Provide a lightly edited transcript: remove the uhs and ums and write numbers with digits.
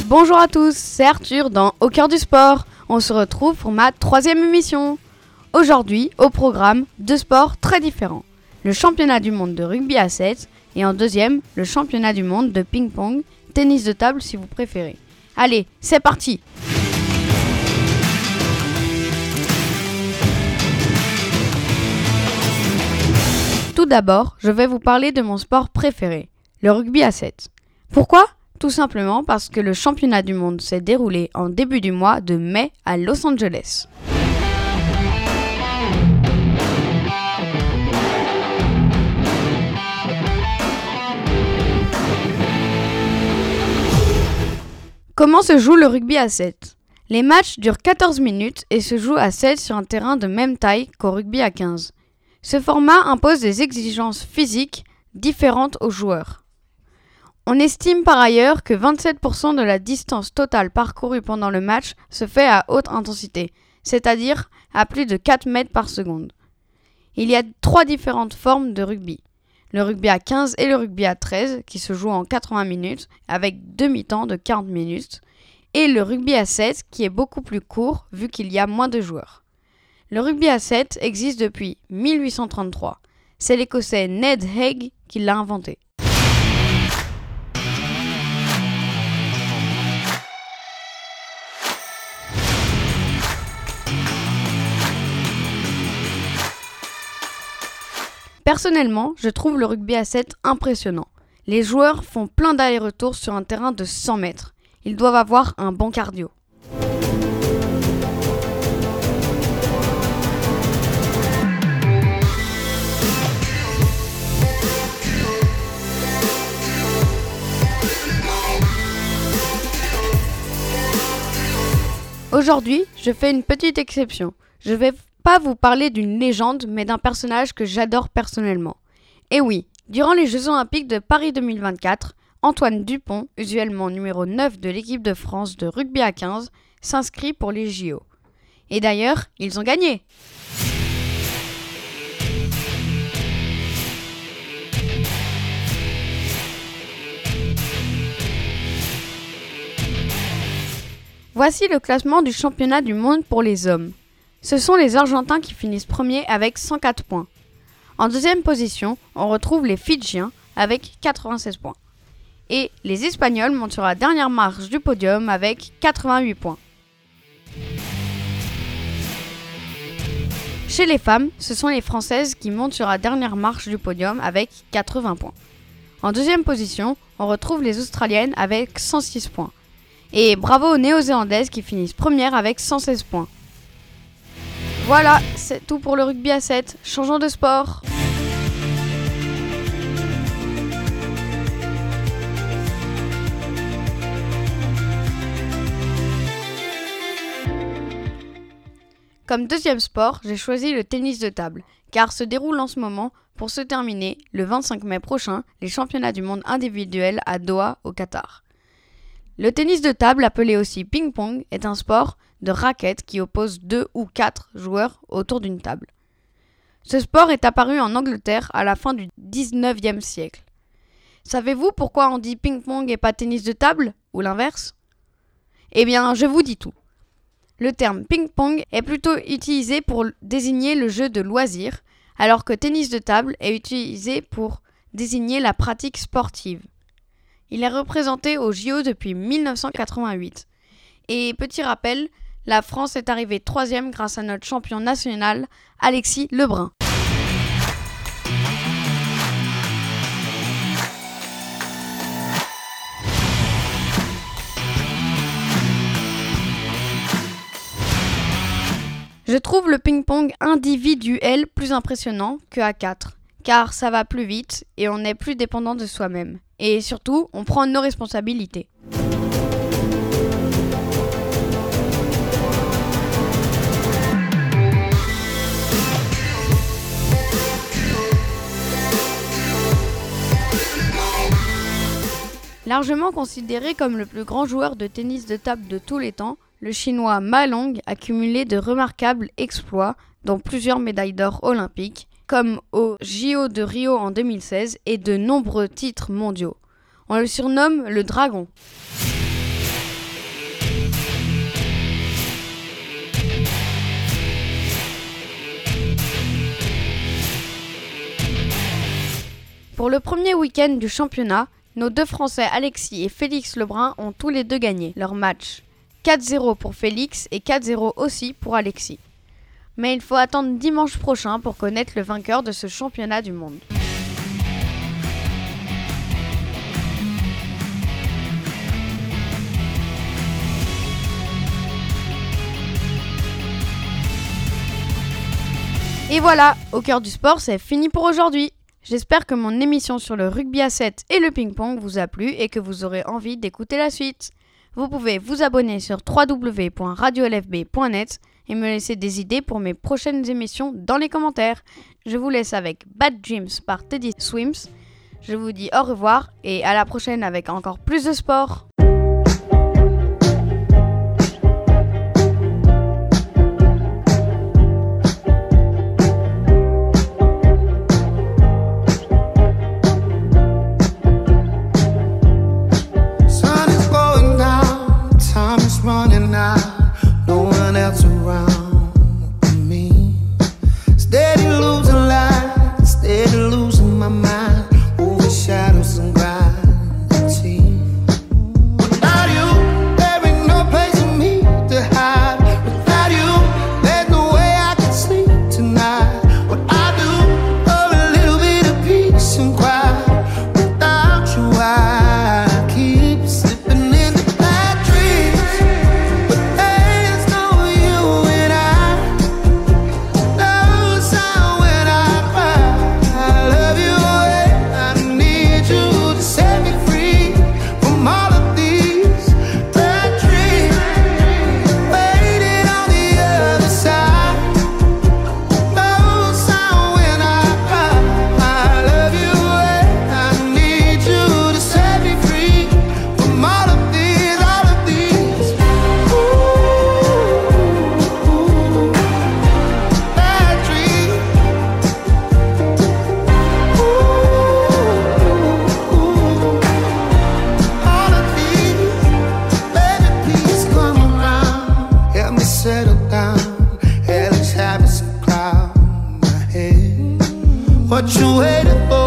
Bonjour à tous, c'est Arthur dans Au cœur du sport. On se retrouve pour ma 3e émission. Aujourd'hui, au programme, 2 sports très différents. Le championnat du monde de rugby à 7 et en deuxième, le championnat du monde de ping-pong, tennis de table si vous préférez. Allez, c'est parti! Tout d'abord, je vais vous parler de mon sport préféré, le rugby à 7. Pourquoi ? Tout simplement parce que le championnat du monde s'est déroulé en début du mois de mai à Los Angeles. Comment se joue le rugby à 7 ? Les matchs durent 14 minutes et se jouent à 7 sur un terrain de même taille qu'au rugby à 15. Ce format impose des exigences physiques différentes aux joueurs. On estime par ailleurs que 27% de la distance totale parcourue pendant le match se fait à haute intensité, c'est-à-dire à plus de 4 mètres par seconde. Il y a 3 différentes formes de rugby. Le rugby à 15 et le rugby à 13 qui se jouent en 80 minutes avec 2 mi-temps de 40 minutes et le rugby à 7 qui est beaucoup plus court vu qu'il y a moins de joueurs. Le rugby à 7 existe depuis 1833. C'est l'Écossais Ned Haig qui l'a inventé. Personnellement, je trouve le rugby à 7 impressionnant. Les joueurs font plein d'allers-retours sur un terrain de 100 mètres. Ils doivent avoir un bon cardio. Aujourd'hui, je fais une petite exception. Je vais pas vous parler d'une légende, mais d'un personnage que j'adore personnellement. Et oui, durant les Jeux Olympiques de Paris 2024, Antoine Dupont, usuellement numéro 9 de l'équipe de France de rugby à 15, s'inscrit pour les JO. Et d'ailleurs, ils ont gagné! Voici le classement du championnat du monde pour les hommes. Ce sont les Argentins qui finissent premiers avec 104 points. En deuxième position, on retrouve les Fidjiens avec 96 points. Et les Espagnols montent sur la dernière marche du podium avec 88 points. Chez les femmes, ce sont les Françaises qui montent sur la dernière marche du podium avec 80 points. En deuxième position, on retrouve les Australiennes avec 106 points. Et bravo aux Néo-Zélandaises qui finissent premières avec 116 points. Voilà, c'est tout pour le rugby à 7. Changeons de sport. Comme deuxième sport, j'ai choisi le tennis de table, car se déroule en ce moment, pour se terminer, le 25 mai prochain, les championnats du monde individuels à Doha, au Qatar. Le tennis de table, appelé aussi ping-pong, est un sport de raquettes qui oppose 2 ou 4 joueurs autour d'une table. Ce sport est apparu en Angleterre à la fin du 19e siècle. Savez-vous pourquoi on dit ping-pong et pas tennis de table, ou l'inverse ? Eh bien, je vous dis tout. Le terme ping-pong est plutôt utilisé pour désigner le jeu de loisir, alors que tennis de table est utilisé pour désigner la pratique sportive. Il est représenté au JO depuis 1988. Et petit rappel, la France est arrivée 3e grâce à notre champion national, Alexis Lebrun. Je trouve le ping-pong individuel plus impressionnant que à 4, car ça va plus vite et on est plus dépendant de soi-même. Et surtout, on prend nos responsabilités. Largement considéré comme le plus grand joueur de tennis de table de tous les temps, le Chinois Ma Long a cumulé de remarquables exploits, dont plusieurs médailles d'or olympiques, comme aux JO de Rio en 2016 et de nombreux titres mondiaux. On le surnomme le Dragon. Pour le premier week-end du championnat, nos deux Français Alexis et Félix Lebrun ont tous les deux gagné leur match. 4-0 pour Félix et 4-0 aussi pour Alexis. Mais il faut attendre dimanche prochain pour connaître le vainqueur de ce championnat du monde. Et voilà, Au cœur du sport, c'est fini pour aujourd'hui. J'espère que mon émission sur le rugby à 7 et le ping-pong vous a plu et que vous aurez envie d'écouter la suite. Vous pouvez vous abonner sur www.radiolfb.net et me laisser des idées pour mes prochaines émissions dans les commentaires. Je vous laisse avec Bad Dreams par Teddy Swims. Je vous dis au revoir et à la prochaine avec encore plus de sport. Running out, no one else around me. Steady losing light, steady losing my mind. Over shadows and gravity. Without you, there ain't no place for me to hide. Without you, there's no way I can sleep tonight. What I do for a little bit of peace and quiet. Without you, I keep slipping into bad dreams. What you waiting for?